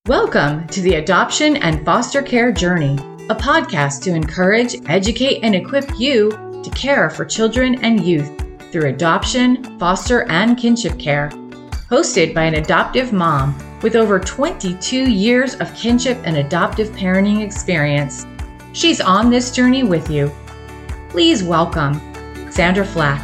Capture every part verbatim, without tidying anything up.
Welcome to the Adoption and Foster Care Journey, a podcast to encourage, educate, and equip you to care for children and youth through adoption, foster, and kinship care. Hosted by an adoptive mom with over twenty-two years of kinship and adoptive parenting experience. She's on this journey with you. Please welcome Sandra Flack.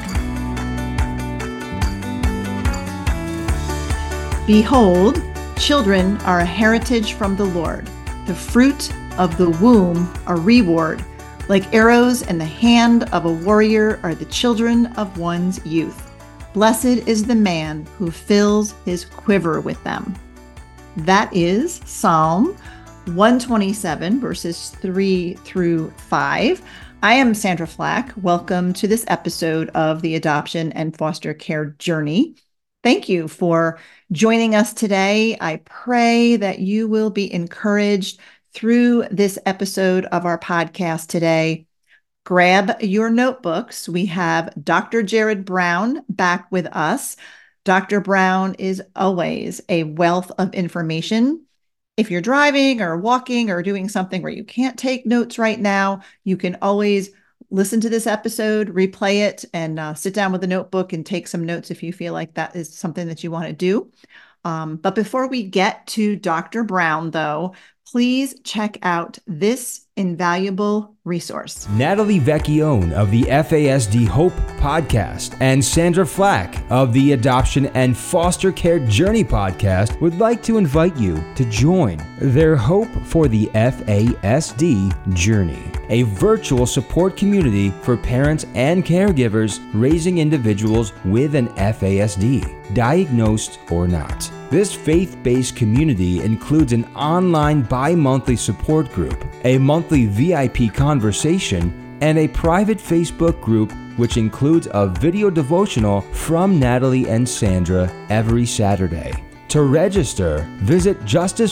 Behold, children are a heritage from the Lord. The fruit of the womb a reward. Like arrows in the hand of a warrior are the children of one's youth. Blessed is the man who fills his quiver with them. That is Psalm one twenty-seven, verses three through five. I am Sandra Flack. Welcome to this episode of the Adoption and Foster Care Journey. Thank you for joining us today. I pray that you will be encouraged through this episode of our podcast today. Grab your notebooks. We have Doctor Jared Brown back with us. Doctor Brown is always a wealth of information. If you're driving or walking or doing something where you can't take notes right now, you can always listen to this episode, replay it, and uh, sit down with a notebook and take some notes if you feel like that is something that you want to do. Um, but before we get to Doctor Brown, though, please check out this invaluable resource. Natalie Vecchione of the F A S D Hope podcast and Sandra Flack of the Adoption and Foster Care Journey podcast would like to invite you to join their Hope for the F A S D Journey, a virtual support community for parents and caregivers raising individuals with an F A S D, diagnosed or not. This faith-based community includes an online bi-monthly support group, a monthly V I P conversation, and a private Facebook group which includes a video devotional from Natalie and Sandra every Saturday. To register, visit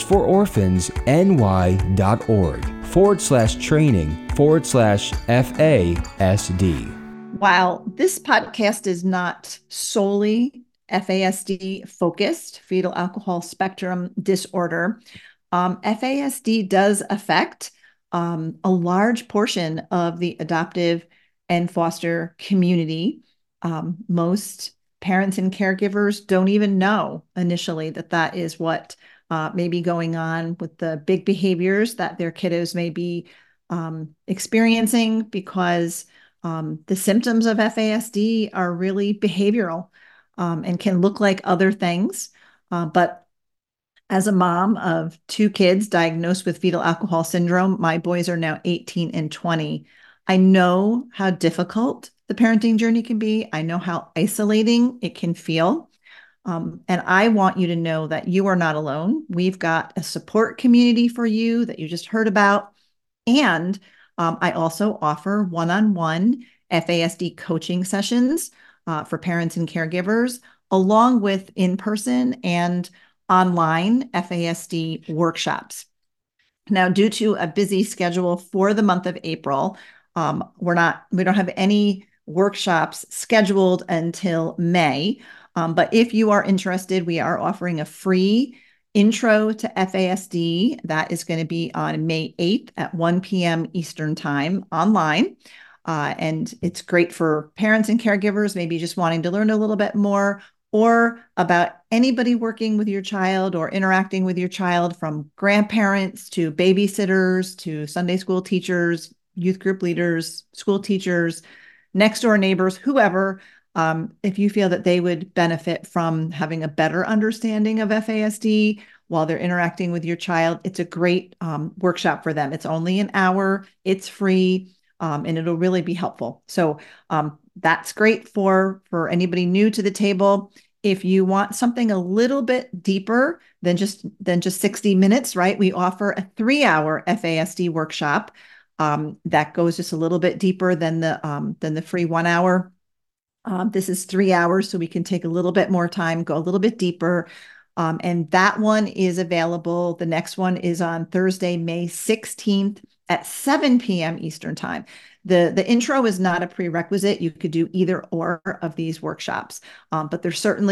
justicefororphansny.org forward slash training forward slash FASD. While this podcast is not solely F A S D focused, fetal alcohol spectrum disorder, um, F A S D does affect um, a large portion of the adoptive and foster community. Um, most parents and caregivers don't even know initially that that is what uh, may be going on with the big behaviors that their kiddos may be um, experiencing, because um, the symptoms of F A S D are really behavioral. Um, and can look like other things. Uh, but as a mom of two kids diagnosed with fetal alcohol syndrome, my boys are now eighteen and twenty. I know how difficult the parenting journey can be. I know how isolating it can feel. Um, and I want you to know that you are not alone. We've got a support community for you that you just heard about. And um, I also offer one-on-one F A S D coaching sessions Uh, for parents and caregivers, along with in-person and online F A S D workshops. Now, due to a busy schedule for the month of April, um, we're not, we don't have any workshops scheduled until May. Um, but if you are interested, we are offering a free intro to F A S D that is going to be on May eighth at one p.m. Eastern Time online. Uh, and it's great for parents and caregivers, maybe just wanting to learn a little bit more, or about anybody working with your child or interacting with your child, from grandparents to babysitters to Sunday school teachers, youth group leaders, school teachers, next door neighbors, whoever. Um, if you feel that they would benefit from having a better understanding of F A S D while they're interacting with your child, it's a great um, workshop for them. It's only an hour, it's free. Um, and it'll really be helpful. So um, that's great for, for anybody new to the table. If you want something a little bit deeper than just, than just sixty minutes, right? We offer a three hour F A S D workshop um, that goes just a little bit deeper than the, um, than the free one hour. Um, this is three hours, so we can take a little bit more time, go a little bit deeper. Um, and that one is available. The next one is on Thursday, May sixteenth at seven p.m. Eastern Time. The, the intro is not a prerequisite. You could do either or of these workshops, um, but they're certainly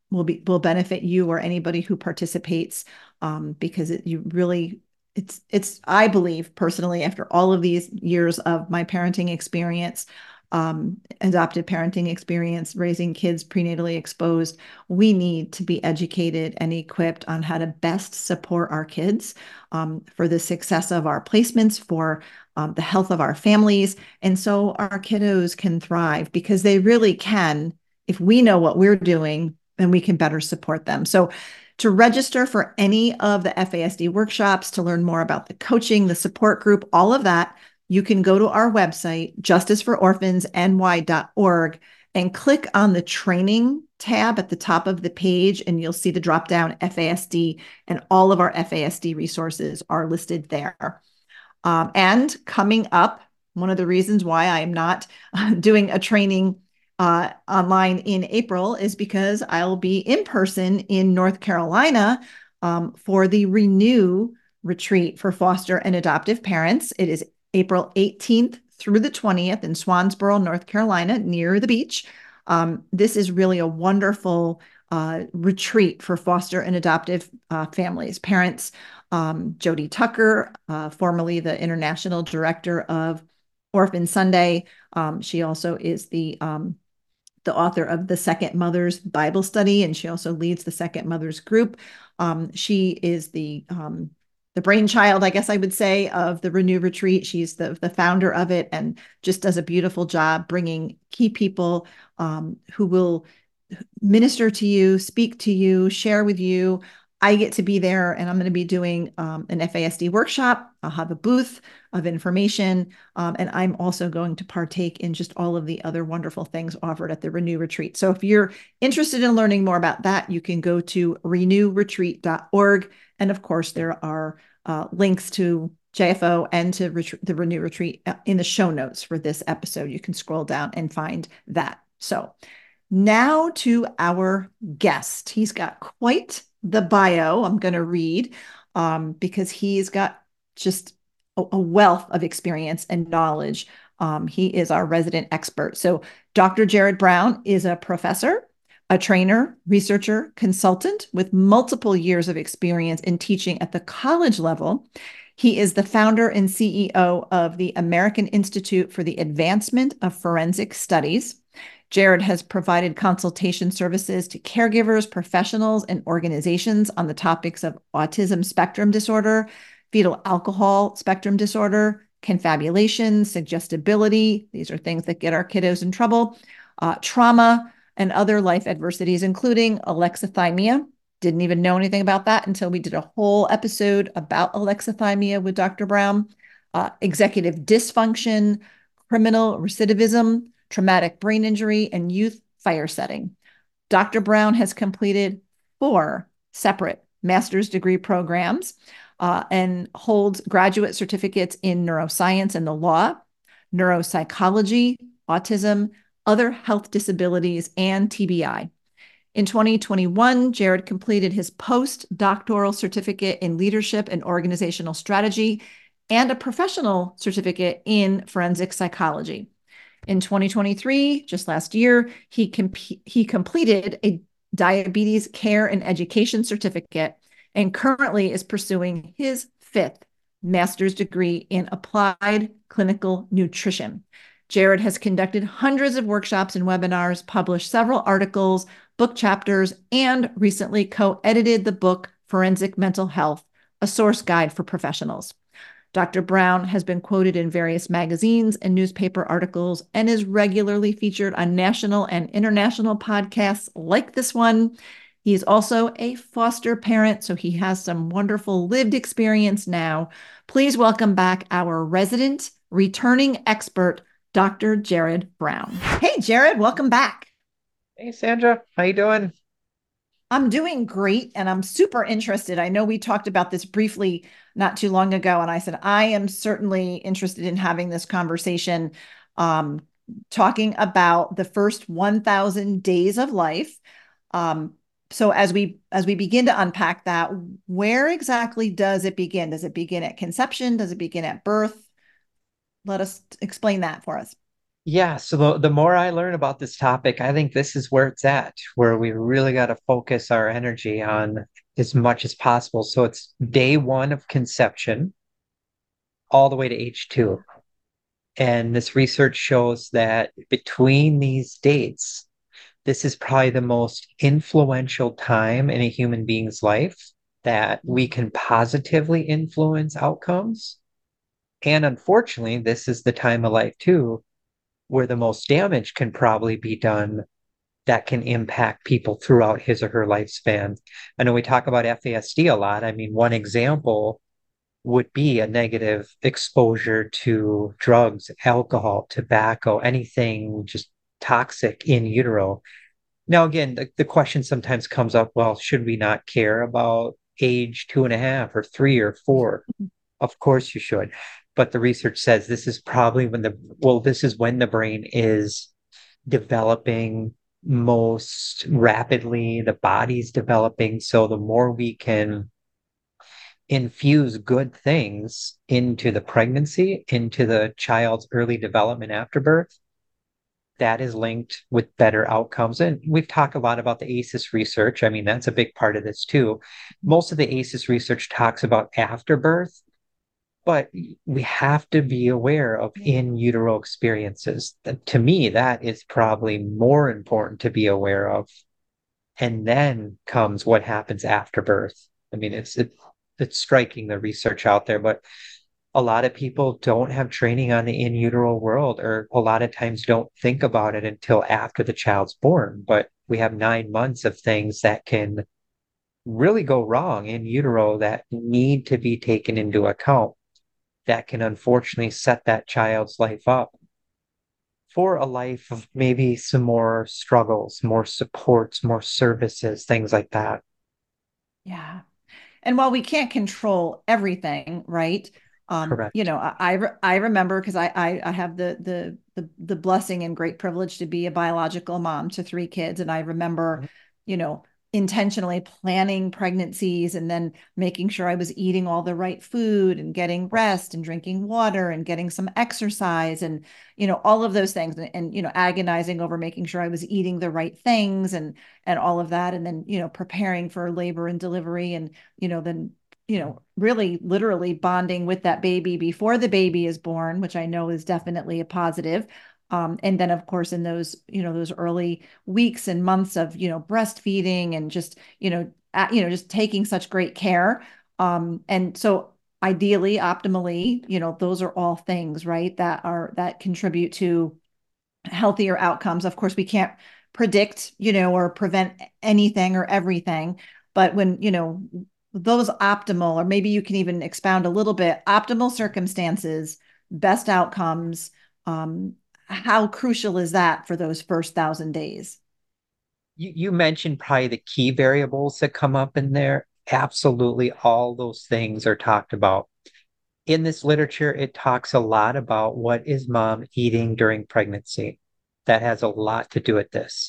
will be will benefit you or anybody who participates, um, because it, you really it's it's I believe personally, after all of these years of my parenting experience, um, adopted parenting experience, raising kids prenatally exposed, we need to be educated and equipped on how to best support our kids, um, for the success of our placements, for um, the health of our families, and so our kiddos can thrive, because they really can. If we know what we're doing, then we can better support them. So to register for any of the F A S D workshops, to learn more about the coaching, the support group, all of that, you can go to our website, justice for orphans N Y dot org, and click on the training tab at the top of the page, and you'll see the drop down F A S D, and all of our F A S D resources are listed there. Um, and coming up, one of the reasons why I am not doing a training uh, online in April is because I'll be in person in North Carolina um, for the Renew Retreat for foster and adoptive parents. It is April eighteenth through the twentieth in Swansboro, North Carolina, near the beach. Um, this is really a wonderful uh, retreat for foster and adoptive uh, families, parents. Um, Jody Tucker, uh, formerly the international director of Orphan Sunday. Um, she also is the um, the author of the Second Mothers Bible Study, and she also leads the Second Mothers group. Um, she is the um, the brainchild, I guess I would say, of the Renew Retreat. She's the the founder of it, and just does a beautiful job bringing key people um, who will minister to you, speak to you, share with you. I get to be there, and I'm going to be doing um, an F A S D workshop. I'll have a booth of information, um, and I'm also going to partake in just all of the other wonderful things offered at the Renew Retreat. So if you're interested in learning more about that, you can go to renew retreat dot org. And of course, there are uh, links to J F O and to ret- the Renew Retreat in the show notes for this episode. You can scroll down and find that. So now to our guest. He's got quite the bio I'm going to read um, because he's got just a, a wealth of experience and knowledge. Um, he is our resident expert. So Doctor Jared Brown is a professor, a trainer, researcher, consultant with multiple years of experience in teaching at the college level. He is the founder and C E O of the American Institute for the Advancement of Forensic Studies. Jared has provided consultation services to caregivers, professionals, and organizations on the topics of autism spectrum disorder, fetal alcohol spectrum disorder, confabulation, suggestibility. These are things that get our kiddos in trouble, uh, trauma, and other life adversities, including alexithymia. Didn't even know anything about that until we did a whole episode about alexithymia with Doctor Brown, uh, executive dysfunction, criminal recidivism, traumatic brain injury, and youth fire setting. Doctor Brown has completed four separate master's degree programs uh, and holds graduate certificates in neuroscience and the law, neuropsychology, autism, other health disabilities, and T B I. In twenty twenty-one, Jared completed his postdoctoral certificate in leadership and organizational strategy and a professional certificate in forensic psychology. In twenty twenty-three, just last year, he, comp- he completed a diabetes care and education certificate and currently is pursuing his fifth master's degree in applied clinical nutrition. Jared has conducted hundreds of workshops and webinars, published several articles, book chapters, and recently co-edited the book Forensic Mental Health, a source guide for professionals. Doctor Brown has been quoted in various magazines and newspaper articles and is regularly featured on national and international podcasts like this one. He is also a foster parent, so he has some wonderful lived experience now. Please welcome back our resident returning expert, Doctor Jared Brown. Hey, Jared, welcome back. Hey, Sandra, how you doing? I'm doing great, and I'm super interested. I know we talked about this briefly not too long ago, and I said, I am certainly interested in having this conversation, um, talking about the first one thousand days of life. Um, so as we as we begin to unpack that, where exactly does it begin? Does it begin at conception? Does it begin at birth? Let us explain that for us. Yeah, so the, the more I learn about this topic, I think this is where it's at, where we really got to focus our energy on as much as possible. So it's day one of conception all the way to age two. And this research shows that between these dates, this is probably the most influential time in a human being's life that we can positively influence outcomes. And unfortunately, this is the time of life too where the most damage can probably be done that can impact people throughout his or her lifespan. I know we talk about F A S D a lot. I mean, one example would be a negative exposure to drugs, alcohol, tobacco, anything just toxic in utero. Now, again, the, the question sometimes comes up, well, should we not care about age two and a half or three or four? Of course you should. But the research says this is probably when the, well, this is when the brain is developing most rapidly, the body's developing. So the more we can infuse good things into the pregnancy, into the child's early development after birth, that is linked with better outcomes. And we've talked a lot about the A C Es research. I mean, that's a big part of this too. Most of the A C Es research talks about after birth, but we have to be aware of in utero experiences. To me, that is probably more important to be aware of. And then comes what happens after birth. I mean, it's it, it's striking the research out there, but a lot of people don't have training on the in utero world, or a lot of times don't think about it until after the child's born. But we have nine months of things that can really go wrong in utero that need to be taken into account, that can unfortunately set that child's life up for a life of maybe some more struggles, more supports, more services, things like that. Yeah. And while we can't control everything, right? Um, you Correct. know, I I, re- I remember because I, I I have the, the the the blessing and great privilege to be a biological mom to three kids, and I remember, Mhm. you know, intentionally planning pregnancies and then making sure I was eating all the right food and getting rest and drinking water and getting some exercise and, you know, all of those things and, and you know, agonizing over making sure I was eating the right things and and all of that, and then, you know, preparing for labor and delivery, and you know, then, you know, really literally bonding with that baby before the baby is born, which I know is definitely a positive. Um, and then, of course, in those, you know, those early weeks and months of, you know, breastfeeding and just, you know, at, you know, just taking such great care. Um, and so ideally, optimally, you know, those are all things, right, that are, that contribute to healthier outcomes. Of course, we can't predict, you know, or prevent anything or everything, but when, you know, those optimal, or maybe you can even expound a little bit, optimal circumstances, best outcomes, um, how crucial is that for those first thousand days? You, you mentioned probably the key variables that come up in there. Absolutely, all those things are talked about. In this literature, it talks a lot about what is mom eating during pregnancy. That has a lot to do with this.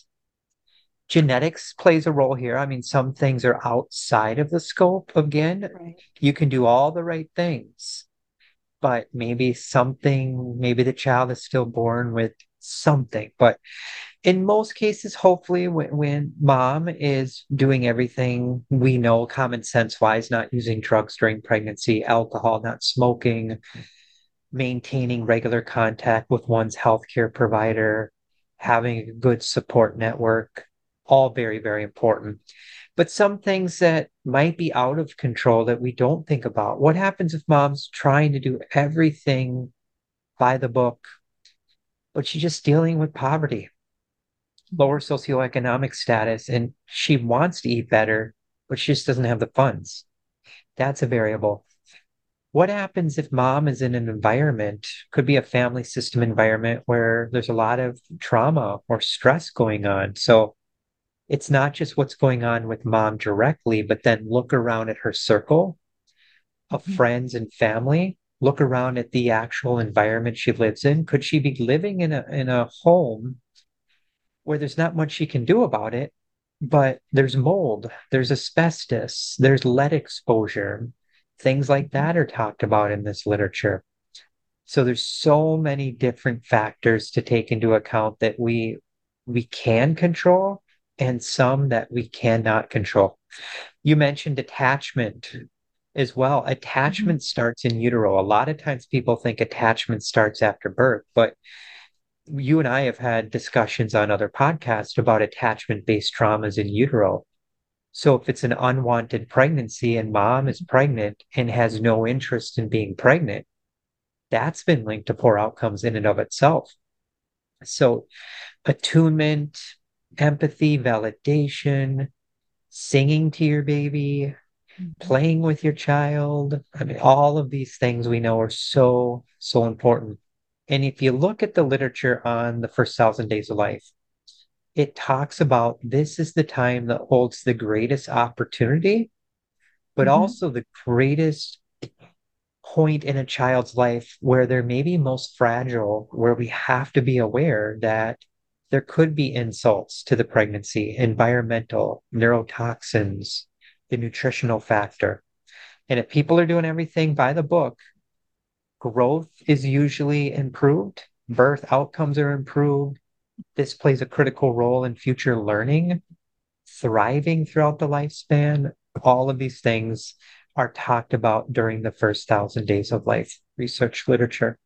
Genetics plays a role here. I mean, some things are outside of the scope. Again, Right. you can do all the right things, but maybe something, maybe the child is still born with something. But in most cases, hopefully, when, when mom is doing everything we know common sense wise, not using drugs during pregnancy, alcohol, not smoking, maintaining regular contact with one's healthcare provider, having a good support network, all very, very important. But some things that might be out of control that we don't think about. What happens if mom's trying to do everything by the book, but she's just dealing with poverty, lower socioeconomic status, and she wants to eat better, but she just doesn't have the funds? That's a variable. What happens if mom is in an environment, could be a family system environment where there's a lot of trauma or stress going on? So it's not just what's going on with mom directly, but then look around at her circle of Mhm. friends and family. Look around at the actual environment she lives in. Could she be living in a in a home where there's not much she can do about it, but there's mold, there's asbestos, there's lead exposure? Things like that are talked about in this literature. So there's so many different factors to take into account that we we can control and some that we cannot control. You mentioned attachment as well. Mhm. Attachment starts in utero. A lot of times people think attachment starts after birth, but you and I have had discussions on other podcasts about attachment-based traumas in utero. So if it's an unwanted pregnancy and mom is pregnant and has no interest in being pregnant, that's been linked to poor outcomes in and of itself. So attunement, empathy, validation, singing to your baby, Mhm. playing with your child. I mean, all of these things we know are so, so important. And if you look at the literature on the first thousand days of life, it talks about this is the time that holds the greatest opportunity, but Mhm. also the greatest point in a child's life where they're maybe most fragile, where we have to be aware that there could be insults to the pregnancy, environmental, neurotoxins, the nutritional factor. And if people are doing everything by the book, growth is usually improved, birth outcomes are improved. This plays a critical role in future learning, thriving throughout the lifespan. All of these things are talked about during the first thousand days of life research literature.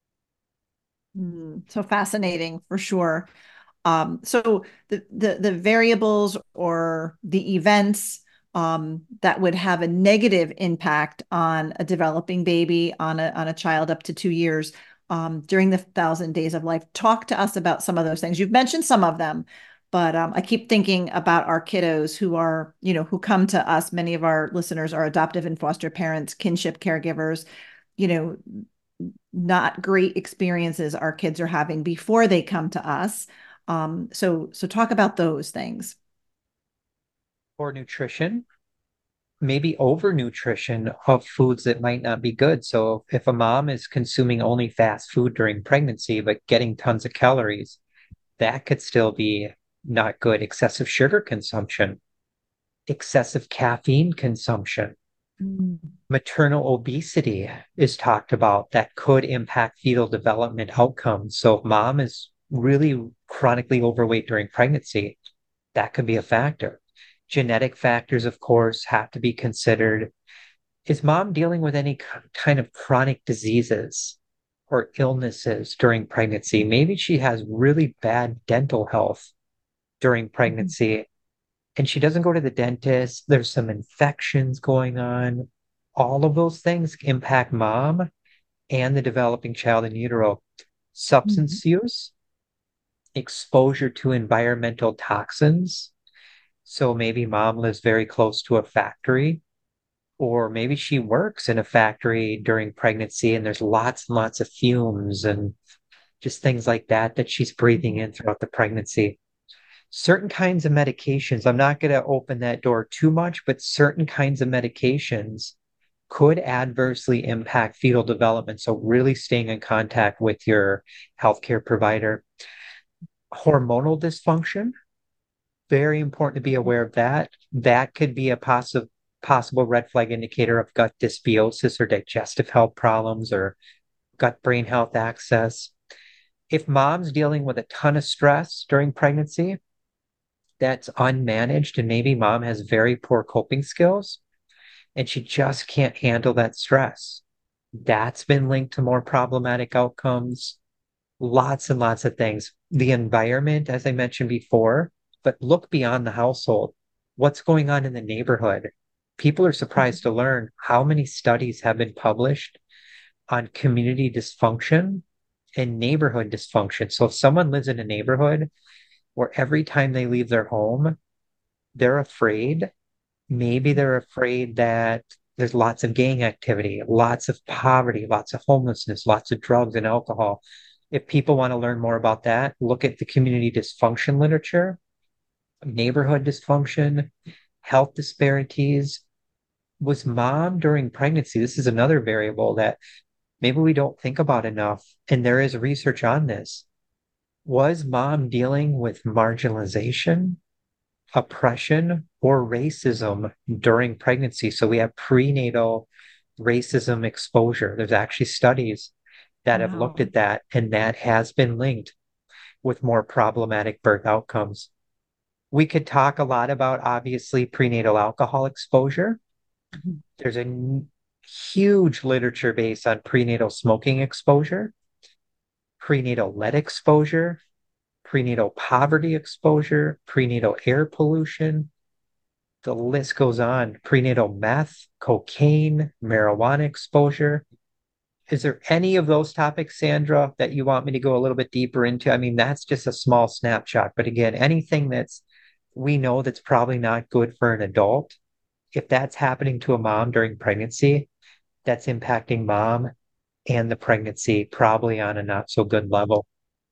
Mm, so fascinating for sure. Um, so the, the the variables or the events um, that would have a negative impact on a developing baby, on a on a child up to two years um, during the thousand days of life. Talk to us about some of those things. You've mentioned some of them, but um, I keep thinking about our kiddos who are, you know, who come to us. Many of our listeners are adoptive and foster parents, kinship caregivers. You know, not great experiences our kids are having before they come to us. Um, so so talk about those things. Poor nutrition, maybe overnutrition of foods that might not be good. So if a mom is consuming only fast food during pregnancy, but getting tons of calories, that could still be not good. Excessive sugar consumption, excessive caffeine consumption, Mm. maternal obesity is talked about that could impact fetal development outcomes. So if mom is really chronically overweight during pregnancy, that could be a factor. Genetic factors, of course, have to be considered. Is mom dealing with any kind of chronic diseases or illnesses during pregnancy? Maybe she has really bad dental health during Mhm. pregnancy and she doesn't go to the dentist. There's some infections going on. All of those things impact mom and the developing child in utero. Mhm. Substance use, exposure to environmental toxins. So maybe mom lives very close to a factory, or maybe she works in a factory during pregnancy and there's lots and lots of fumes and just things like that that she's breathing Mhm. in throughout the pregnancy. Certain kinds of medications, I'm not going to open that door too much, but certain kinds of medications could adversely impact fetal development. So, really staying in contact with your healthcare provider. Hormonal dysfunction, very important to be aware of that. That could be a possible possible red flag indicator of gut dysbiosis or digestive health problems or gut brain health access. If mom's dealing with a ton of stress during pregnancy, that's unmanaged, and maybe mom has very poor coping skills and she just can't handle that stress. That's been linked to more problematic outcomes. Lots and lots of things. The environment, as I mentioned before, but look beyond the household. What's going on in the neighborhood? People are surprised to learn how many studies have been published on community dysfunction and neighborhood dysfunction. So if someone lives in a neighborhood where every time they leave their home, they're afraid. Maybe they're afraid that there's lots of gang activity, lots of poverty, lots of homelessness, lots of drugs and alcohol. If people want to learn more about that, look at the community dysfunction literature, neighborhood dysfunction, health disparities. Was mom during pregnancy? This is another variable that maybe we don't think about enough. And there is research on this. Was mom dealing with marginalization, oppression, or racism during pregnancy? So we have prenatal racism exposure. There's actually studies that have looked Wow. at that, and that has been linked with more problematic birth outcomes. We could talk a lot about, obviously, prenatal alcohol exposure. Mhm. There's a n- huge literature base on prenatal smoking exposure, prenatal lead exposure, prenatal poverty exposure, prenatal air pollution. The list goes on. Prenatal meth, cocaine, marijuana exposure. Is there any of those topics, Sandra, that you want me to go a little bit deeper into? I mean, that's just a small snapshot. But again, anything that's we know that's probably not good for an adult, if that's happening to a mom during pregnancy, that's impacting mom and the pregnancy probably on a not so good level.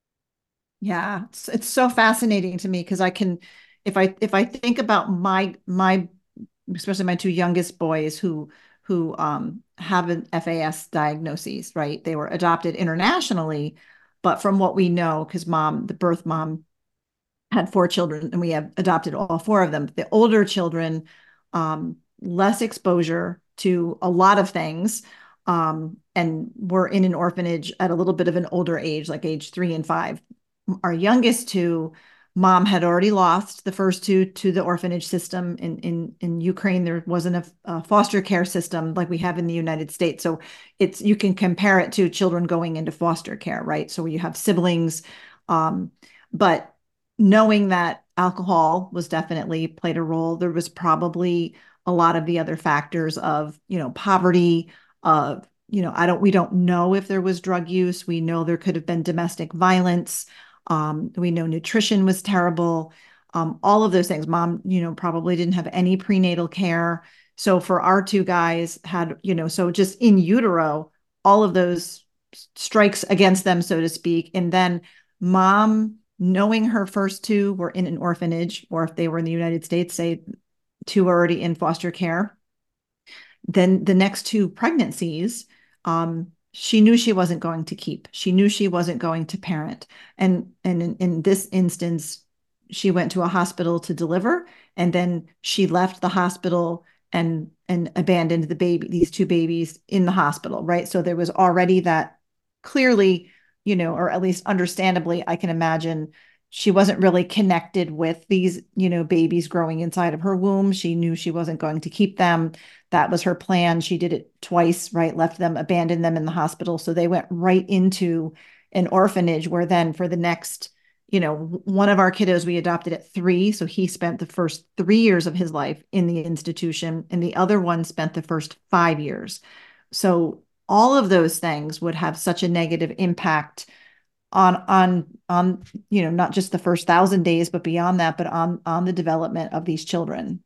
Yeah, it's, it's so fascinating to me because I can, if I if I think about my my especially my two youngest boys who who um have an F A S diagnoses, right? They were adopted internationally, but from what we know, because mom, the birth mom had four children and we have adopted all four of them. The older children, um, less exposure to a lot of things, um, and were in an orphanage at a little bit of an older age, like age three and five. Our youngest two, mom had already lost the first two to the orphanage system in in in Ukraine. There wasn't a, a foster care system like we have in the United States, so it's you can compare it to children going into foster care, right? So you have siblings, um, but knowing that alcohol was definitely played a role, there was probably a lot of the other factors of, you know, poverty, of, you know, I don't, we don't know if there was drug use. We know there could have been domestic violence. Um, we know nutrition was terrible. Um, all of those things. Mom, you know, probably didn't have any prenatal care. So for our two guys had, you know, so just in utero, all of those strikes against them, so to speak. And then mom, knowing her first two were in an orphanage, or if they were in the United States, say two were already in foster care, then the next two pregnancies, um, she knew she wasn't going to keep. She knew she wasn't going to parent. And, and in, in this instance, she went to a hospital to deliver, and then she left the hospital and and abandoned the baby, these two babies in the hospital, right? So there was already that clearly, you know, or at least understandably, I can imagine she wasn't really connected with these, you know, babies growing inside of her womb. She knew she wasn't going to keep them. That was her plan. She did it twice, right? Left them, abandoned them in the hospital. So they went right into an orphanage where then for the next, you know, one of our kiddos we adopted at three. So he spent the first three years of his life in the institution, and the other one spent the first five years. So all of those things would have such a negative impact on on on you know, not just the first thousand days but beyond that, but on on the development of these children.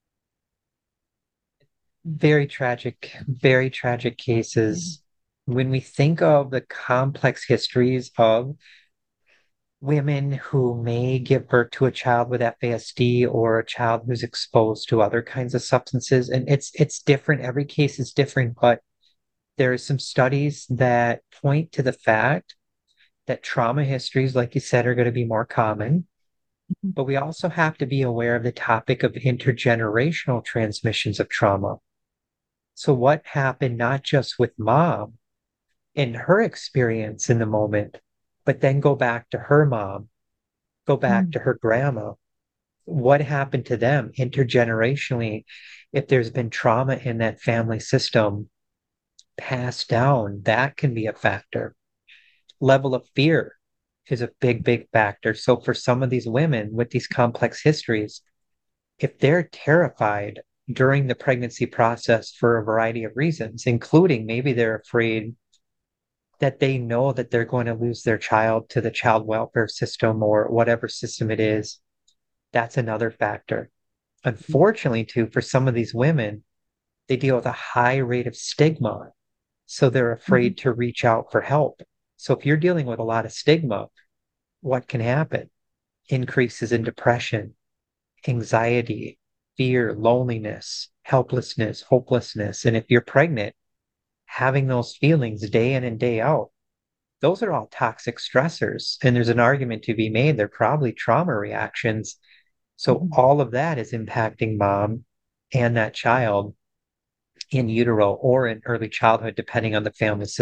Very tragic, very tragic Yeah. cases. When we think of the complex histories of women who may give birth to a child with F A S D or a child who's exposed to other kinds of substances, and it's it's different. Every case is different, but there are some studies that point to the fact that trauma histories, like you said, are going to be more common. But we also have to be aware of the topic of intergenerational transmissions of trauma. So, what happened not just with mom in her experience in the moment, but then go back to her mom, go back Mm. to her grandma. What happened to them intergenerationally if there's been trauma in that family system passed down? That can be a factor. Level of fear is a big, big factor. So, for some of these women with these complex histories, if they're terrified during the pregnancy process for a variety of reasons, including maybe they're afraid that they know that they're going to lose their child to the child welfare system or whatever system it is, that's another factor. Unfortunately, too, for some of these women, they deal with a high rate of stigma. So they're Mhm. afraid to reach out for help. So if you're dealing with a lot of stigma, what can happen? Increases in depression, anxiety, fear, loneliness, helplessness, hopelessness. And if you're pregnant, having those feelings day in and day out, those are all toxic stressors. And there's an argument to be made. They're probably trauma reactions. So Mhm. all of that is impacting mom and that child in utero or in early childhood, depending on the family system.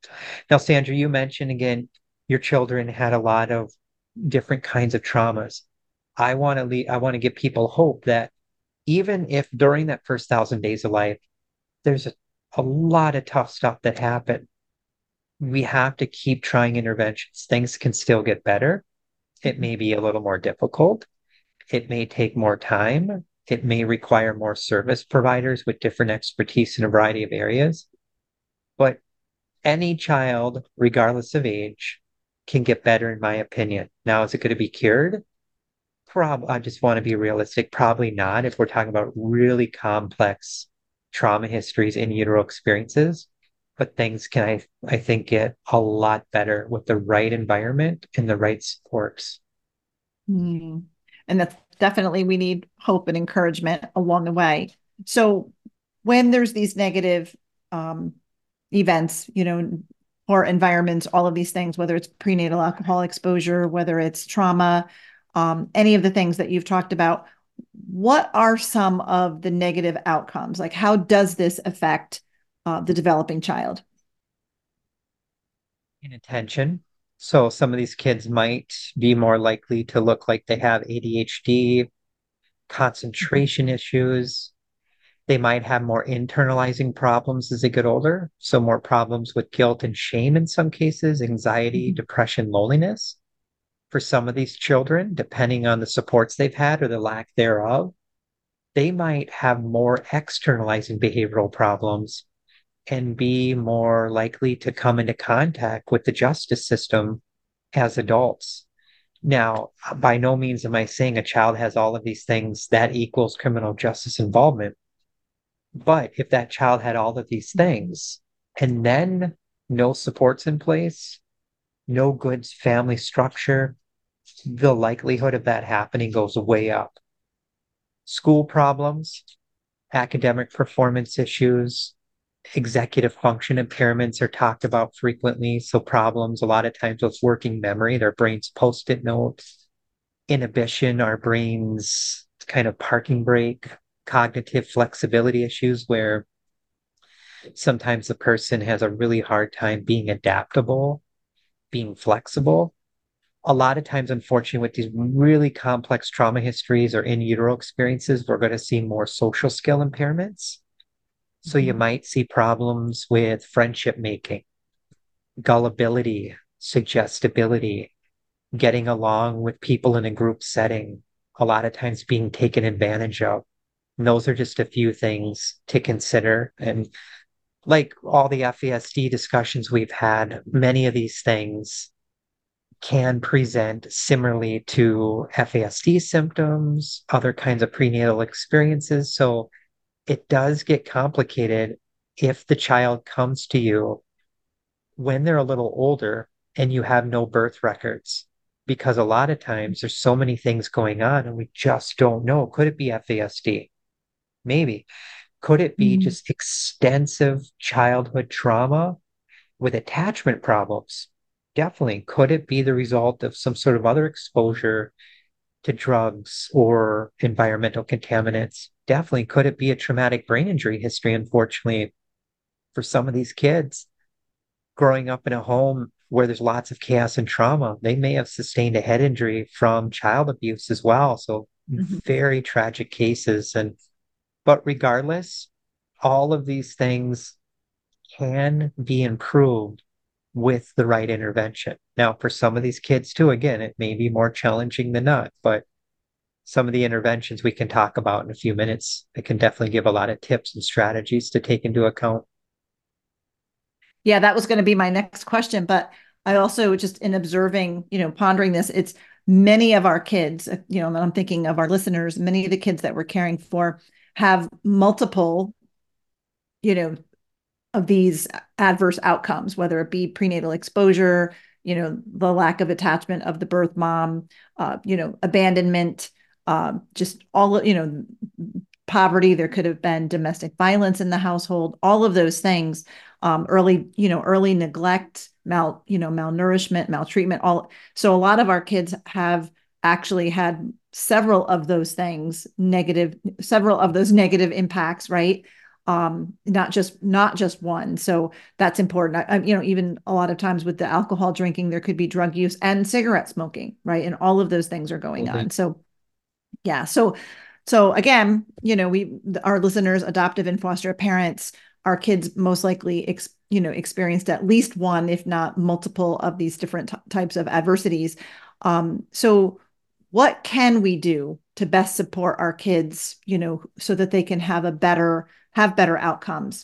Now, Sandra, you mentioned again, your children had a lot of different kinds of traumas. I want to leave, I want to give people hope that even if during that first thousand days of life, there's a, a lot of tough stuff that happened, we have to keep trying interventions. Things can still get better. It may be a little more difficult. It may take more time. It may require more service providers with different expertise in a variety of areas. But any child, regardless of age, can get better, in my opinion. Now, is it going to be cured? Prob I just want to be realistic. Probably not if we're talking about really complex trauma histories, in utero experiences. But things can, I, I think, get a lot better with the right environment and the right supports. Mm. And that's definitely, we need hope and encouragement along the way. So when there's these negative um, events, you know, or environments, all of these things, whether it's prenatal alcohol exposure, whether it's trauma, um, any of the things that you've talked about, what are some of the negative outcomes? Like, how does this affect uh, the developing child? Inattention. So some of these kids might be more likely to look like they have A D H D, concentration issues. They might have more internalizing problems as they get older. So more problems with guilt and shame in some cases, anxiety, Mm-hmm. depression, loneliness. For some of these children, depending on the supports they've had or the lack thereof, they might have more externalizing behavioral problems and be more likely to come into contact with the justice system as adults. Now, by no means am I saying a child has all of these things that equals criminal justice involvement. But if that child had all of these things and then no supports in place, no good family structure, the likelihood of that happening goes way up. School problems, academic performance issues, executive function impairments are talked about frequently. So problems a lot of times with working memory, their brain's post-it notes, inhibition, our brain's kind of parking brake, cognitive flexibility issues where sometimes the person has a really hard time being adaptable, being flexible. A lot of times, unfortunately, with these really complex trauma histories or in utero experiences, we're going to see more social skill impairments. So you might see problems with friendship making, gullibility, suggestibility, getting along with people in a group setting, a lot of times being taken advantage of. And those are just a few things to consider. And like all the F A S D discussions we've had, many of these things can present similarly to F A S D symptoms, other kinds of prenatal experiences. So it does get complicated if the child comes to you when they're a little older and you have no birth records, because a lot of times there's so many things going on and we just don't know. Could it be F A S D? Maybe. Could it be Mm-hmm. just extensive childhood trauma with attachment problems? Definitely. Could it be the result of some sort of other exposure to drugs or environmental contaminants? Definitely. Could it be a traumatic brain injury history? Unfortunately, for some of these kids growing up in a home where there's lots of chaos and trauma, they may have sustained a head injury from child abuse as well. So Mm-hmm. very tragic cases. And but regardless, all of these things can be improved with the right intervention. Now, for some of these kids too, again, it may be more challenging than not, but some of the interventions we can talk about in a few minutes, it can definitely give a lot of tips and strategies to take into account. Yeah, that was going to be my next question, but I also just in observing, you know, pondering this, it's many of our kids, you know, and I'm thinking of our listeners, many of the kids that we're caring for have multiple, you know, of these adverse outcomes, whether it be prenatal exposure, you know, the lack of attachment of the birth mom, uh, you know, abandonment, uh, just all, you know, poverty. There could have been domestic violence in the household, all of those things, um, early, you know, early neglect, mal, you know, malnourishment, maltreatment, all. So a lot of our kids have actually had several of those things, negative, several of those negative impacts, right? um, not just not just one. So that's important. I, I, you know, even a lot of times with the alcohol drinking, there could be drug use and cigarette smoking, right? And all of those things are going Absolutely. on. So yeah. So so again, you know, we our listeners, adoptive and foster parents, our kids most likely ex, you know experienced at least one, if not multiple, of these different t- types of adversities. Um, so what can we do to best support our kids, you know, so that they can have a better have better outcomes?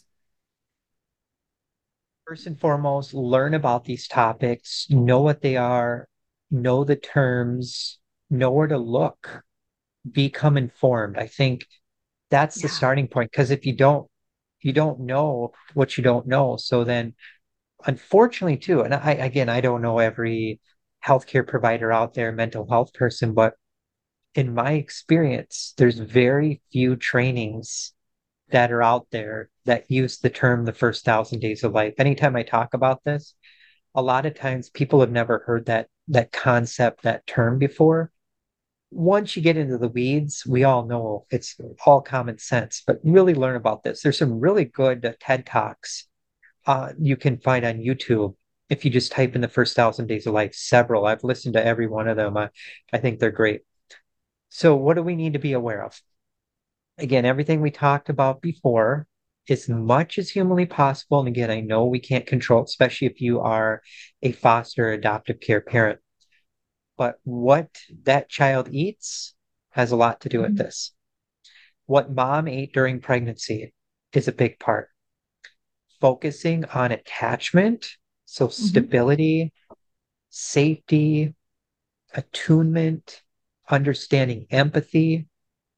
First and foremost, learn about these topics, know what they are, know the terms, know where to look, become informed. I think that's the Yeah. starting point. Because if you don't, you don't know what you don't know. So then, unfortunately, too, and I, again, I don't know every healthcare provider out there, mental health person, but in my experience, there's very few trainings that are out there that use the term the first thousand days of life. Anytime I talk about this, a lot of times people have never heard that that concept, that term before. Once you get into the weeds, we all know it's all common sense, but really learn about this. There's some really good uh, TED Talks uh, you can find on YouTube. If you just type in the first thousand days of life, several. I've listened to every one of them. I, I think they're great. So, what do we need to be aware of? Again, everything we talked about before, as much as humanly possible. And again, I know we can't control, especially if you are a foster adoptive care parent, but what that child eats has a lot to do with this. What mom ate during pregnancy is a big part. Focusing on attachment, so stability, safety, attunement, understanding empathy.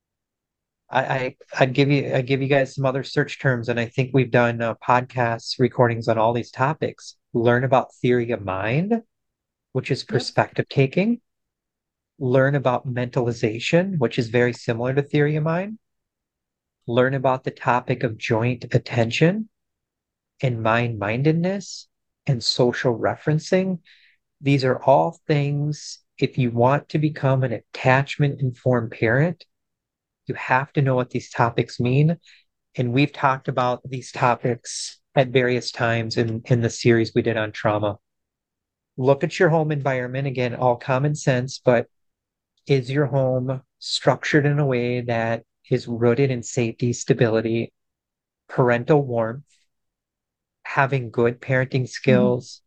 I, I I'd give you I give you guys some other search terms, and I think we've done uh, podcasts recordings on all these topics. Learn about theory of mind, which is Yep. perspective taking. Learn about mentalization, which is very similar to theory of mind. Learn about the topic of joint attention and mind-mindedness and social referencing. These are all things, if you want to become an attachment-informed parent, you have to know what these topics mean. And we've talked about these topics at various times in, in the series we did on trauma. Look at your home environment. Again, all common sense, but is your home structured in a way that is rooted in safety, stability, parental warmth, having good parenting skills,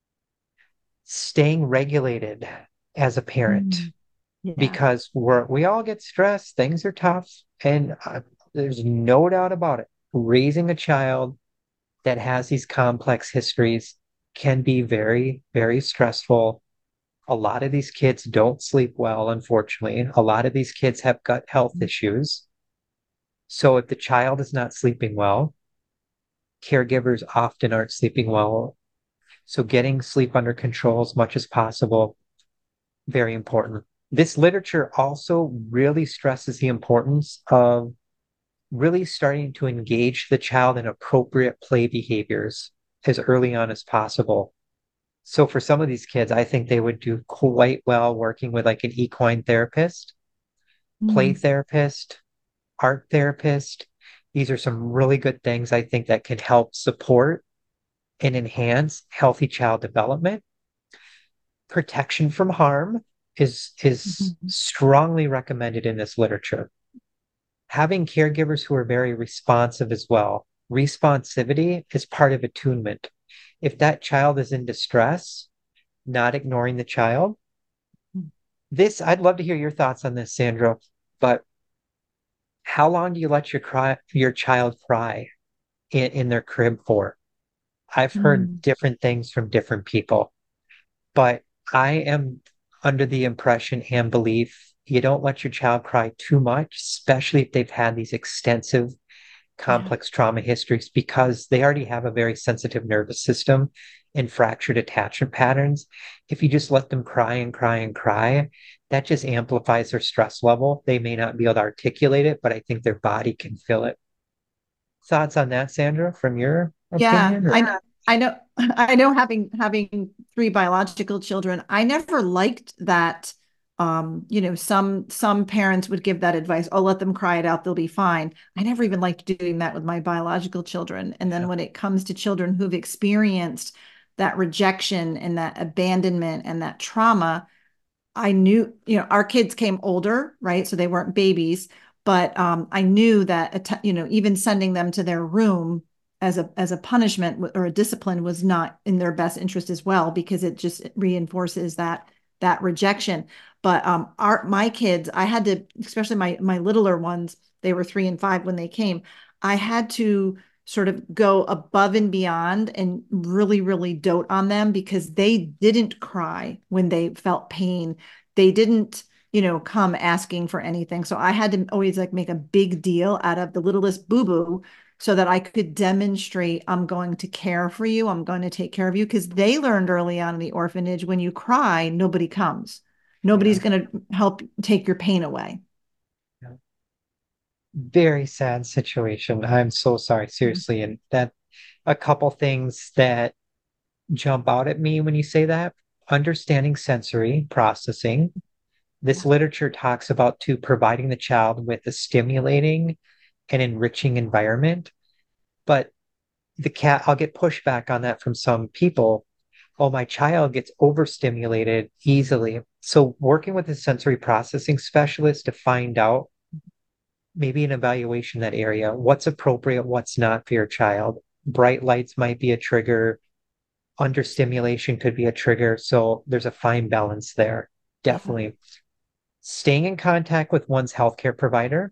staying regulated as a parent? Yeah. Because we're we all get stressed, things are tough, and uh, there's no doubt about it. Raising a child that has these complex histories can be very, very stressful. A lot of these kids don't sleep well, unfortunately. A lot of these kids have gut health issues. So if the child is not sleeping well, caregivers often aren't sleeping well. So getting sleep under control as much as possible, very important. This literature also really stresses the importance of really starting to engage the child in appropriate play behaviors as early on as possible. So for some of these kids, I think they would do quite well working with like an equine therapist, play therapist, art therapist. These are some really good things I think that can help support and enhance healthy child development. Protection from harm is is strongly recommended in this literature. Having caregivers who are very responsive as well. Responsivity is part of attunement. If that child is in distress, not ignoring the child. This, I'd love to hear your thoughts on this, Sandra, but how long do you let your cry, your child cry in, in their crib for? I've heard Mm. different things from different people, but I am under the impression and belief you don't let your child cry too much, especially if they've had these extensive complex yeah. trauma histories, because they already have a very sensitive nervous system and fractured attachment patterns. If you just let them cry and cry and cry, that just amplifies their stress level. They may not be able to articulate it, but I think their body can feel it. Thoughts on that, Sandra, from your Yeah, opinion? Or? I know, I know, I know having having three biological children, I never liked that Um, you know, some some parents would give that advice, oh, let them cry it out, they'll be fine. I never even liked doing that with my biological children. And then Yeah. when it comes to children who've experienced that rejection and that abandonment and that trauma, I knew, you know, our kids came older, right? So they weren't babies, but um, I knew that, you know, even sending them to their room as a as a punishment or a discipline was not in their best interest as well, because it just reinforces that that rejection. But um, our my kids, I had to, especially my my littler ones, they were three and five when they came. I had to sort of go above and beyond and really, really dote on them, because they didn't cry when they felt pain. They didn't, you know, come asking for anything. So I had to always like make a big deal out of the littlest boo-boo so that I could demonstrate, I'm going to care for you. I'm going to take care of you. Because they learned early on in the orphanage, when you cry, nobody comes. Nobody's Yeah. going to help take your pain away. Yeah. Very sad situation. I'm so sorry, seriously. And that a couple things that jump out at me when you say that. Understanding sensory processing. This literature talks about too providing the child with a stimulating and enriching environment. But the cat, I'll get pushback on that from some people. Oh, my child gets overstimulated easily. So working with a sensory processing specialist to find out, maybe an evaluation that area, what's appropriate, what's not for your child. Bright lights might be a trigger. Understimulation could be a trigger. So there's a fine balance there. Definitely. Staying in contact with one's healthcare provider,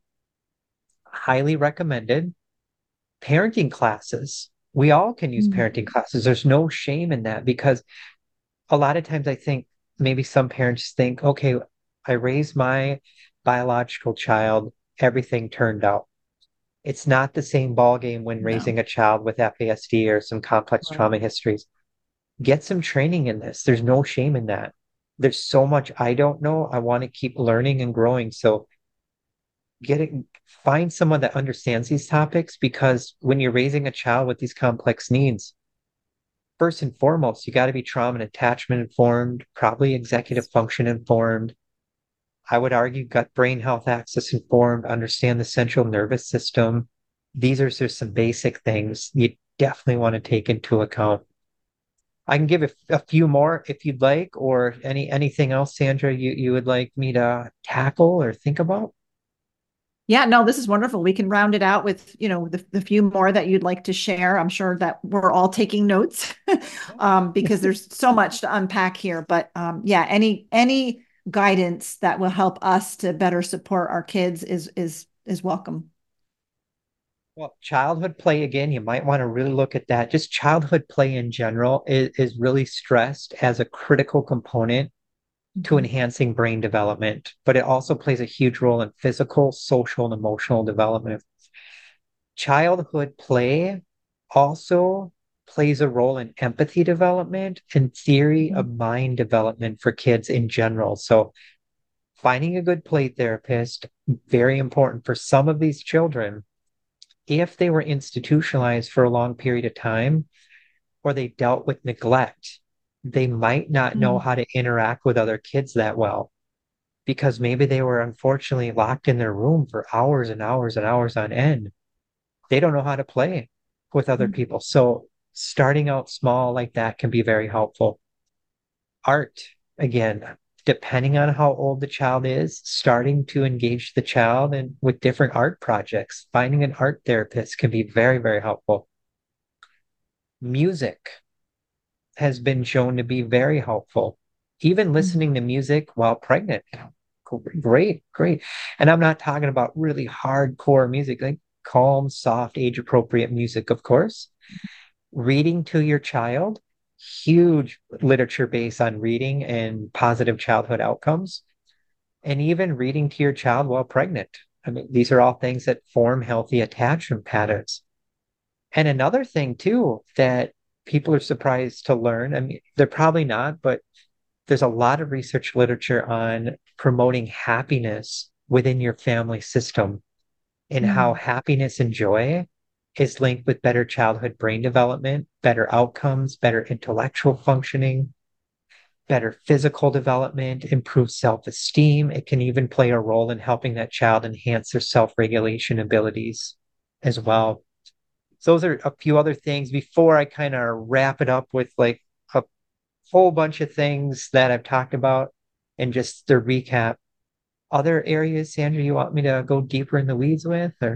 highly recommended. Parenting classes. We all can use Mm-hmm. parenting classes. There's no shame in that, because a lot of times I think maybe some parents think, okay, I raised my biological child, everything turned out. It's not the same ball game when No. raising a child with F A S D or some complex Right. trauma histories. Get some training in this. There's no shame in that. There's so much I don't know. I want to keep learning and growing. So getting find someone that understands these topics, because when you're raising a child with these complex needs, first and foremost, you got to be trauma and attachment informed, probably executive function informed. I would argue gut brain health axis informed, understand the central nervous system. These are just some basic things you definitely want to take into account. I can give a, a few more if you'd like, or any anything else, Sandra, you, you would like me to tackle or think about? Yeah, no, this is wonderful. We can round it out with, you know, the, the few more that you'd like to share. I'm sure that we're all taking notes um, because there's so much to unpack here. But um, yeah, any any guidance that will help us to better support our kids is is is welcome. Well, childhood play again, you might want to really look at that. Just childhood play in general is, is really stressed as a critical component to Mhm. enhancing brain development, but it also plays a huge role in physical, social, and emotional development. Childhood play also plays a role in empathy development and theory Mhm. of mind development for kids in general. So finding a good play therapist, very important for some of these children. If they were institutionalized for a long period of time, or they dealt with neglect, they might not know Mhm. how to interact with other kids that well, because maybe they were unfortunately locked in their room for hours and hours and hours on end. They don't know how to play with other Mhm. people. So starting out small like that can be very helpful. Art, again, depending on how old the child is, starting to engage the child and with different art projects, finding an art therapist can be very, very helpful. Music has been shown to be very helpful. Even Mhm. listening to music while pregnant. Great, great. And I'm not talking about really hardcore music, like calm, soft, age appropriate music, of course. Reading to your child, huge literature based on reading and positive childhood outcomes. And even reading to your child while pregnant. I mean, these are all things that form healthy attachment patterns. And another thing, too, that people are surprised to learn, I mean, they're probably not, but there's a lot of research literature on promoting happiness within your family system, and how Mhm. happiness and joy is linked with better childhood brain development, better outcomes, better intellectual functioning. better physical development, improve self-esteem. It can even play a role in helping that child enhance their self-regulation abilities as well. So those are a few other things before I kind of wrap it up with like a whole bunch of things that I've talked about and just to recap. Other areas, Sandra, you want me to go deeper in the weeds with, or?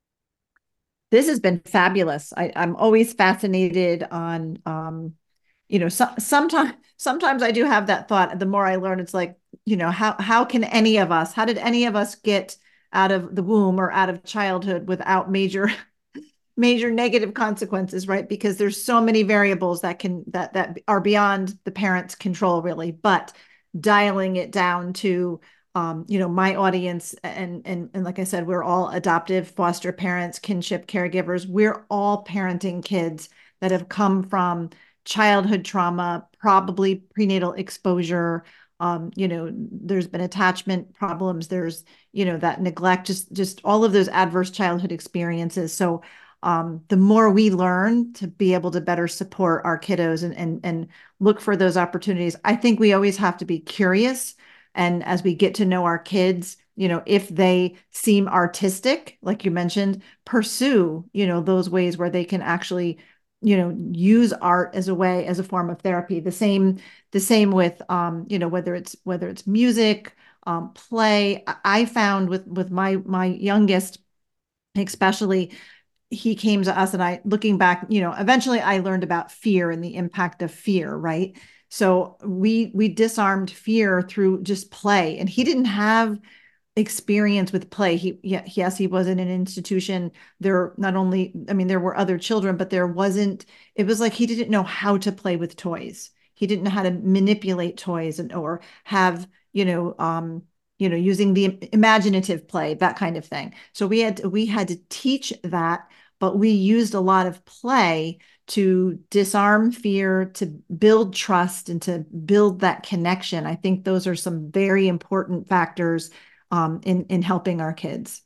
This has been fabulous. I, I'm always fascinated on, um, you know, so, sometimes sometimes I do have that thought. The more I learn, it's like, you know, how how can any of us, how did any of us get out of the womb or out of childhood without major major negative consequences, right? Because there's so many variables that can that that are beyond the parent's control, really. But dialing it down to um, you know, my audience, and and and like I said, we're all adoptive foster parents, kinship caregivers. We're all parenting kids that have come from childhood trauma, probably prenatal exposure. Um, you know, there's been attachment problems. There's, you know, that neglect, just just all of those adverse childhood experiences. So um, the more we learn to be able to better support our kiddos and and and look for those opportunities, I think we always have to be curious. And as we get to know our kids, you know, if they seem artistic, like you mentioned, pursue, you know, those ways where they can actually, you know, use art as a way, as a form of therapy. The same, the same with, um, you know, whether it's whether it's music, um, play. I found with with my my youngest, especially, he came to us, and I, looking back, you know, eventually I learned about fear and the impact of fear, right? So we we disarmed fear through just play, and he didn't have experience with play. He, yeah, yes, he was in an institution. There not only, I mean, there were other children, but there wasn't, it was like he didn't know how to play with toys. He didn't know how to manipulate toys, and or have, you know, um, you know, using the imaginative play, that kind of thing. So we had to, we had to teach that, but we used a lot of play to disarm fear, to build trust, and to build that connection. I think those are some very important factors um, in in helping our kids.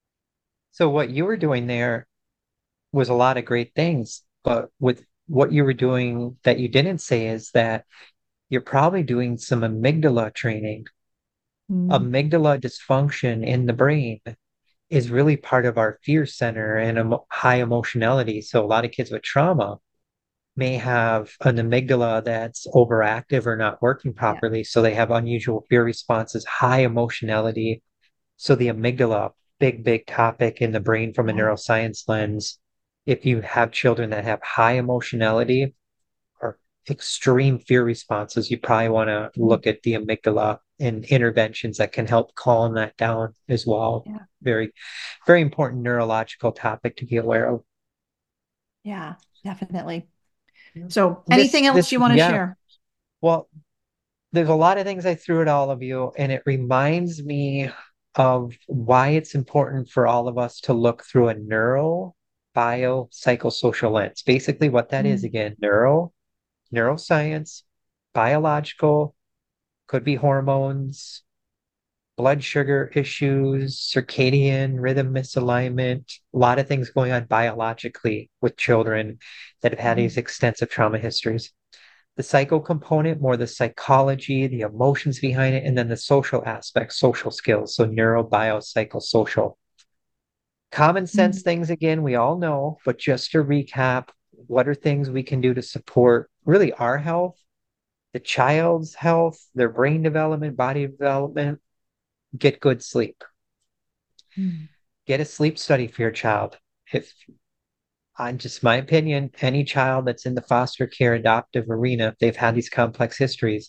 So what you were doing there was a lot of great things, but with what you were doing that you didn't say is that you're probably doing some amygdala training. Mm. Amygdala dysfunction in the brain is really part of our fear center and emo- high emotionality. So a lot of kids with trauma may have an amygdala that's overactive or not working Yeah. properly. So they have unusual fear responses, high emotionality. So the amygdala, big, big topic in the brain from a Yeah. neuroscience lens. If you have children that have high emotionality or extreme fear responses, you probably want to look at the amygdala and interventions that can help calm that down as well. Yeah. Very, very important neurological topic to be aware of. Yeah, definitely. So This, anything else this, you want to yeah. share? Well, there's a lot of things I threw at all of you, and it reminds me of why it's important for all of us to look through a neuro bio psychosocial lens. Basically, what that is Mm. again, neuro, neuroscience, biological, could be hormones, blood sugar issues, circadian rhythm misalignment, a lot of things going on biologically with children that have had Mm. these extensive trauma histories. The psycho component, more the psychology, the emotions behind it, and then the social aspect, social skills. So neuro, bio, psychosocial. Common sense Mm. things, again, we all know, but just to recap, what are things we can do to support really our health, the child's health, their brain development, body development? Get good sleep. Mm. Get a sleep study for your child. If, on just my opinion, any child that's in the foster care adoptive arena, if they've had these complex histories,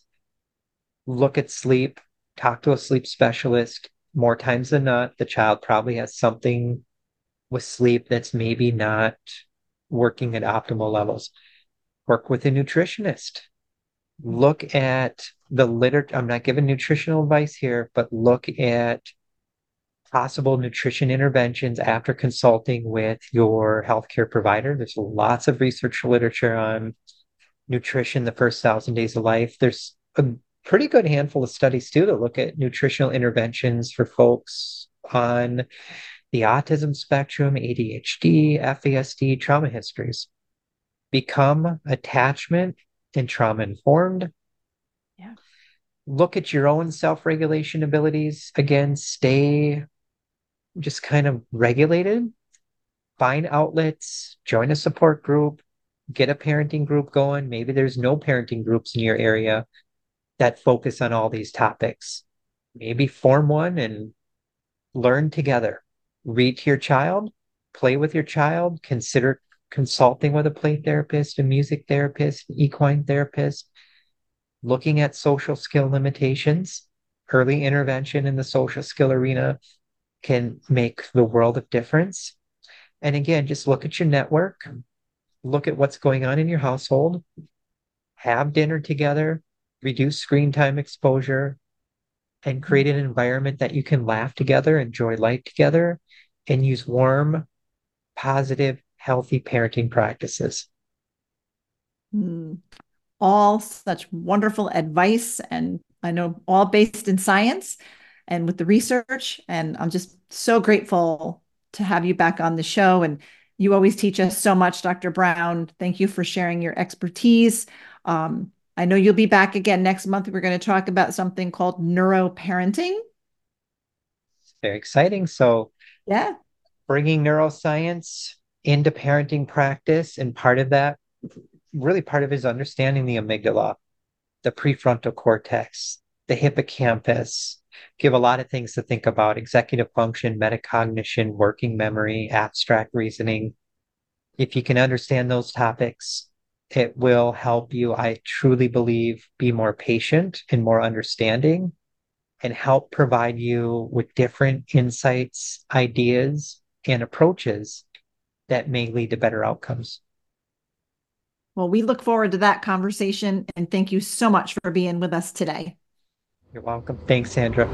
look at sleep, talk to a sleep specialist. More times than not, the child probably has something with sleep that's maybe not working at optimal levels. Work with a nutritionist. Look at the literature. I'm not giving nutritional advice here, but look at possible nutrition interventions after consulting with your healthcare provider. There's lots of research literature on nutrition the first thousand days of life. There's a pretty good handful of studies too that look at nutritional interventions for folks on the autism spectrum, A D H D, F A S D, trauma histories. Become attachment and trauma informed. Yeah. Look at your own self-regulation abilities. Again, stay just kind of regulated, find outlets, join a support group, get a parenting group going. Maybe there's no parenting groups in your area that focus on all these topics. Maybe form one and learn together. Read to your child, play with your child, consider consulting with a play therapist, a music therapist, equine therapist, looking at social skill limitations. Early intervention in the social skill arena can make the world of difference. And again, just look at your network, look at what's going on in your household, have dinner together, reduce screen time exposure, and create an environment that you can laugh together, enjoy life together, and use warm, positive, healthy parenting practices. Mm. All such wonderful advice, and I know all based in science and with the research. And I'm just so grateful to have you back on the show. And you always teach us so much, Doctor Brown. Thank you for sharing your expertise. Um, I know you'll be back again next month. We're going to talk about something called neuroparenting. Very exciting. So, yeah, bringing neuroscience into parenting practice, and part of that, really part of it is understanding the amygdala, the prefrontal cortex, the hippocampus. Give a lot of things to think about: executive function, metacognition, working memory, abstract reasoning. If you can understand those topics, it will help you, I truly believe, be more patient and more understanding, and help provide you with different insights, ideas, and approaches that may lead to better outcomes. Well, we look forward to that conversation, and thank you so much for being with us today. You're welcome. Thanks, Sandra.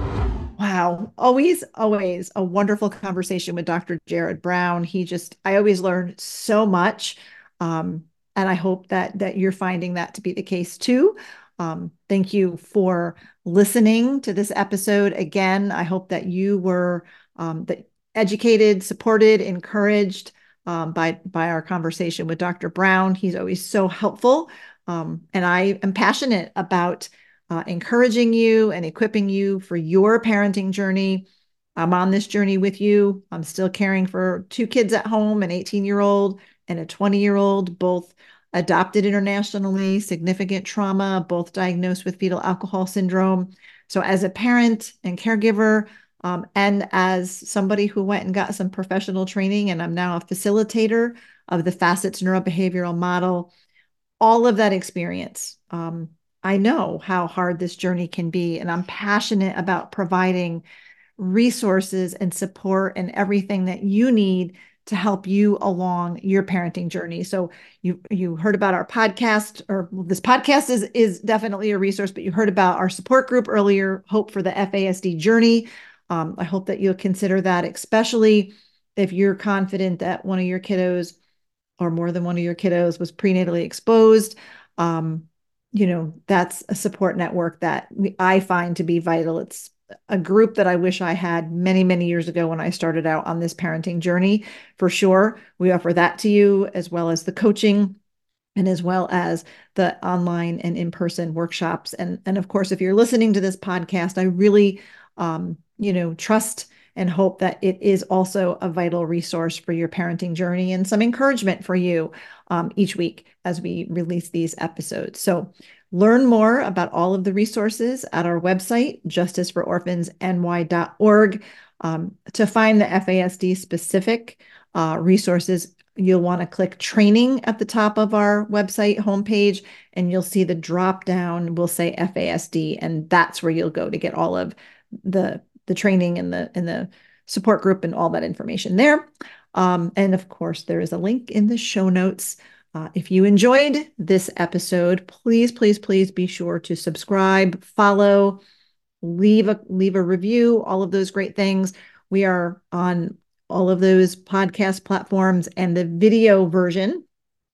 Wow. Always, always a wonderful conversation with Doctor Jared Brown. He just, I always learn so much. Um, and I hope that that you're finding that to be the case too. Um, thank you for listening to this episode. Again, I hope that you were um, that educated, supported, encouraged um, by, by our conversation with Doctor Brown. He's always so helpful. Um, and I am passionate about Uh, encouraging you and equipping you for your parenting journey. I'm on this journey with you. I'm still caring for two kids at home, an eighteen-year-old and a twenty-year-old, both adopted internationally, significant trauma, both diagnosed with fetal alcohol syndrome. So as a parent and caregiver, um, and as somebody who went and got some professional training, and I'm now a facilitator of the Facets Neurobehavioral Model, all of that experience, um, I know how hard this journey can be, and I'm passionate about providing resources and support and everything that you need to help you along your parenting journey. So you you heard about our podcast, or well, this podcast is is definitely a resource, but you heard about our support group earlier, Hope for the F A S D Journey. Um, I hope that you'll consider that, especially if you're confident that one of your kiddos or more than one of your kiddos was prenatally exposed. Um, you know, that's a support network that we, I find to be vital. It's a group that I wish I had many, many years ago when I started out on this parenting journey. For sure, we offer that to you, as well as the coaching, and as well as the online and in-person workshops. And, and of course, if you're listening to this podcast, I really, um, you know, trust and hope that it is also a vital resource for your parenting journey and some encouragement for you um, each week as we release these episodes. So learn more about all of the resources at our website, justice for orphans n y dot org. Um, to find the F A S D specific uh, resources, you'll want to click training at the top of our website homepage, and you'll see the drop down will say F A S D, and that's where you'll go to get all of the the training and the and the support group and all that information there. Um, and of course, there is a link in the show notes. Uh, if you enjoyed this episode, please, please, please be sure to subscribe, follow, leave a leave a review, all of those great things. We are on all of those podcast platforms, and the video version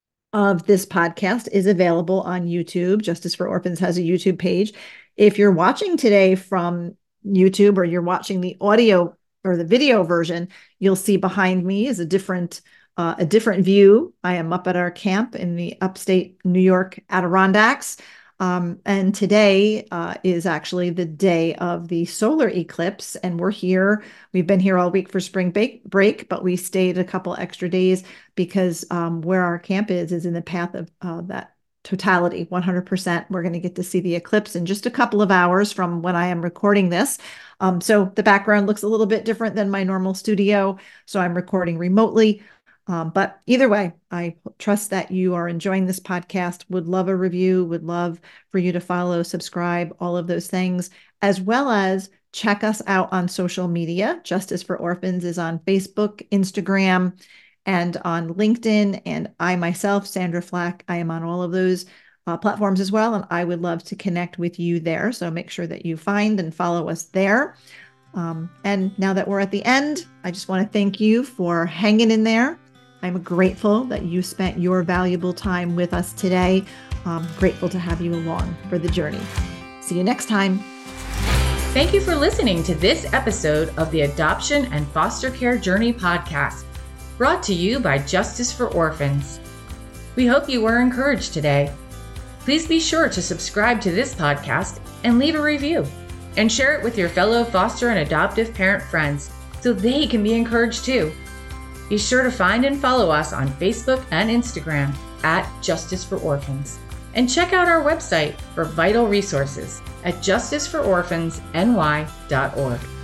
of this podcast is available on YouTube. Justice for Orphans has a YouTube page. If you're watching today from YouTube, or you're watching the audio or the video version, you'll see behind me is a different uh, a different view. I am up at our camp in the upstate New York Adirondacks. Um, and today uh, is actually the day of the solar eclipse, and we're here. We've been here all week for spring break, break, but we stayed a couple extra days because um, where our camp is is in the path of uh, that totality, one hundred percent. We're going to get to see the eclipse in just a couple of hours from when I am recording this. Um, so the background looks a little bit different than my normal studio, so I'm recording remotely. Um, but either way, I trust that you are enjoying this podcast, would love a review, would love for you to follow, subscribe, all of those things, as well as check us out on social media. Justice for Orphans is on Facebook, Instagram, and on LinkedIn. And I myself, Sandra Flack, I am on all of those uh, platforms as well. And I would love to connect with you there. So make sure that you find and follow us there. Um, and now that we're at the end, I just want to thank you for hanging in there. I'm grateful that you spent your valuable time with us today. I'm grateful to have you along for the journey. See you next time. Thank you for listening to this episode of the Adoption and Foster Care Journey podcast, brought to you by Justice for Orphans. We hope you were encouraged today. Please be sure to subscribe to this podcast and leave a review, and share it with your fellow foster and adoptive parent friends so they can be encouraged too. Be sure to find and follow us on Facebook and Instagram at Justice for Orphans. And check out our website for vital resources at justice for orphans n y dot org.